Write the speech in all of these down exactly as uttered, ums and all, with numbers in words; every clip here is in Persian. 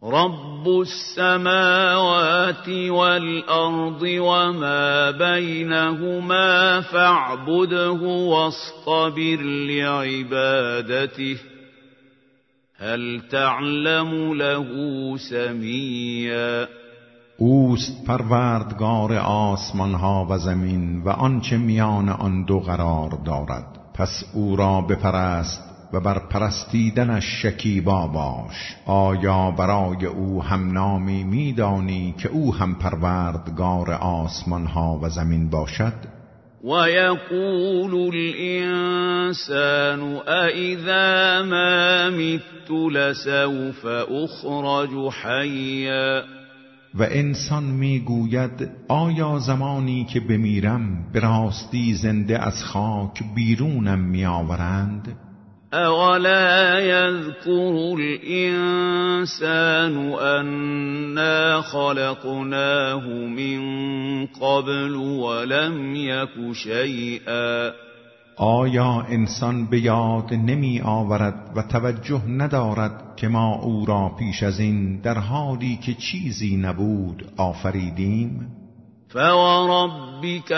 رب السماوات والأرض وما بينهما فاعبده واصطبر لعبادته هل تعلم له سمیا. اوست پروردگار آسمان ها و زمین و آنچه میان آن دو قرار دارد، پس او را بپرست و بر پرستیدنش شکیبا باش. آیا برای او هم نامی میدانی که او هم پروردگار آسمان ها و زمین باشد؟ و یقول الانسان أإذا ما مت لسوف اخرج حیا. و انسان میگوید آیا زمانی که بمیرم به راستی زنده از خاک بیرونم میآورند؟ اولا یذکر الانسان انا خلقناه من قبل ولم یک شیئا. آیا انسان به یاد نمی آورد و توجه ندارد که ما او را پیش از این در حالی که چیزی نبود آفریدیم؟ فوربك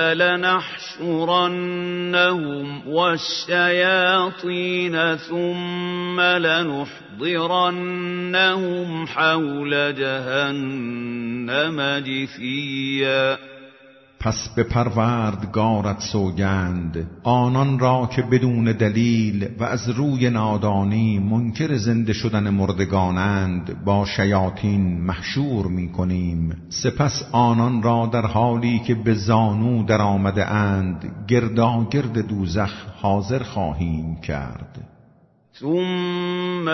لنحشرنهم والشياطين ثم لنحضرنهم حول جهنم جثیا. پس به پروردگارت سوگند، آنان را که بدون دلیل و از روی نادانی منکر زنده شدن مردگانند با شیاطین محشور می کنیم. سپس آنان را در حالی که به زانو در آمده اند گرداگرد دوزخ حاضر خواهیم کرد. ثم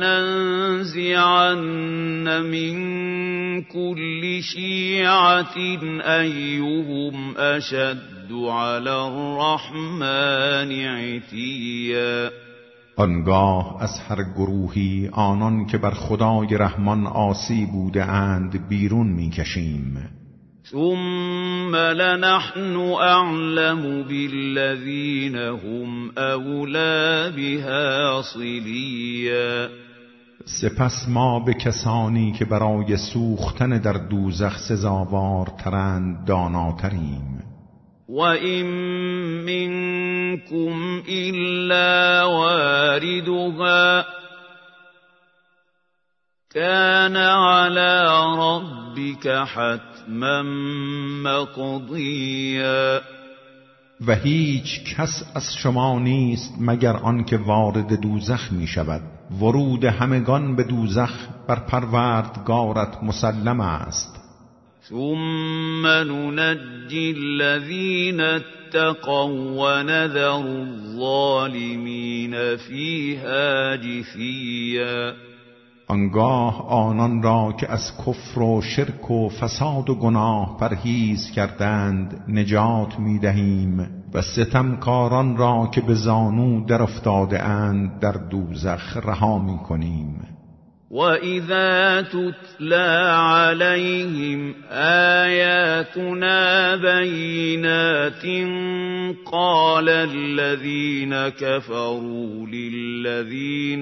لننزعن من كل شيعة أيهم أشد على الرحمن عتيا. آنگاه از هر گروهی آنان که بر خدای رحمان عاصی بوده اند بیرون میکشیم. ثم لنحن أعلم بالذين هم أولى بها صليا. سپس ما به کسانی که برای سوختن در دوزخ سزاوارترند داناتریم. و این منکم الا واردها كان على ربك حتما مقضیا. و هیچ کس از شما نیست مگر آنکه وارد دوزخ می شود. ورود همگان به دوزخ بر پروردگارت مسلم است. ثم ننجی الذین اتقوا و نذر الظالمین فیها جثیا. آنگاه آنان را که از کفر و شرک و فساد و گناه پرهیز کردند نجات می دهیم و ستمکاران را که به زانو در افتاده اند در دوزخ رها می کنیم. و اذا تتلى عليهم آیاتنا بینات قال الذين كفروا للذين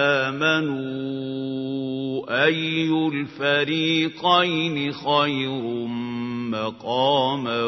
آمنوا أي الفريقين خير مقاما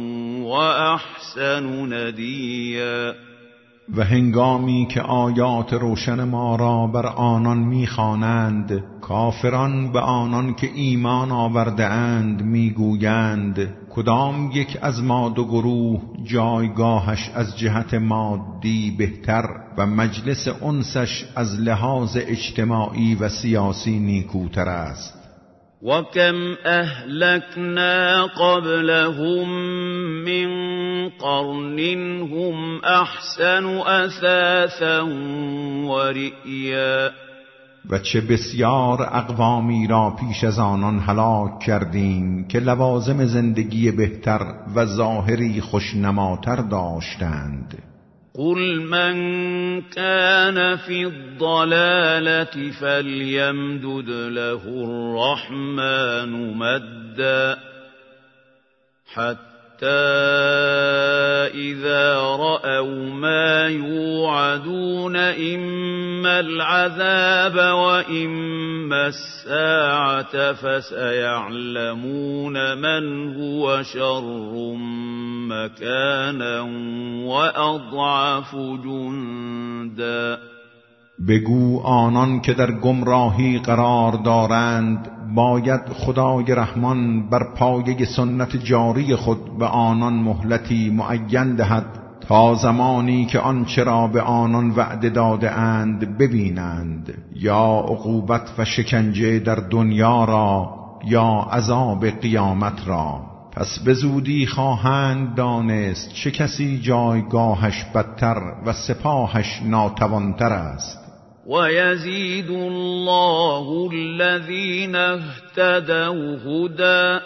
وأحسن ندیا. و هنگامی که آیات روشن ما را بر آنان می‌خوانند، کافران به آنان که ایمان آورده اند میگویند کدام یک از ما دو گروه جایگاهش از جهت مادی بهتر و مجلس انسش از لحاظ اجتماعی و سیاسی نیکوتر است. وَكَمْ أَهْلَكْنَا قَبْلَهُمْ مِنْ قَرْنٍ هُمْ أَحْسَنُ أَثَاثًا وَرِئْيًا. و چه بسیار اقوامی را پیش از آنان هلاک کردیم که لوازم زندگی بهتر و ظاهری خوشنماتر داشتند. قل من كان في الضلالة فليمدد له الرحمن مدا حتى إذا رأوا ما يوعدون إما العذاب وإما الساعة فسيعلمون من هو شر مكانا وأضعف جندا. بگو آنان که در گمراهی قرار دارند باید خدای رحمان بر پایه سنت جاری خود به آنان مهلتی معین دهد تا زمانی که آنچه را به آنان وعده داده اند ببینند، یا عقوبت و شکنجه در دنیا را یا عذاب قیامت را. پس به زودی خواهند دانست چه کسی جایگاهش بدتر و سپاهش ناتوانتر است. وَيَزِيدُ اللَّهُ الَّذِينَ اهْتَدَوْا هُدًى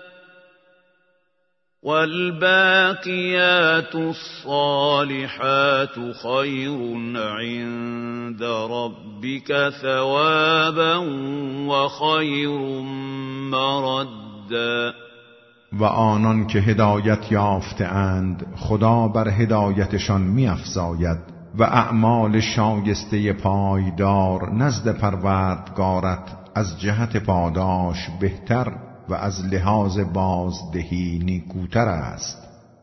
وَالْبَاقِيَاتُ الصَّالِحَاتُ خَيْرٌ عِندَ رَبِّكَ ثَوَابًا وَخَيْرٌ مَرَدًّا. و آنان که هدایت یافته اند خدا بر هدایتشان می افزاید و اعمال شایسته پایدار نزد پروردگارت از جهت پاداش بهتر و از لحاظ بازدهی نیکوتر است.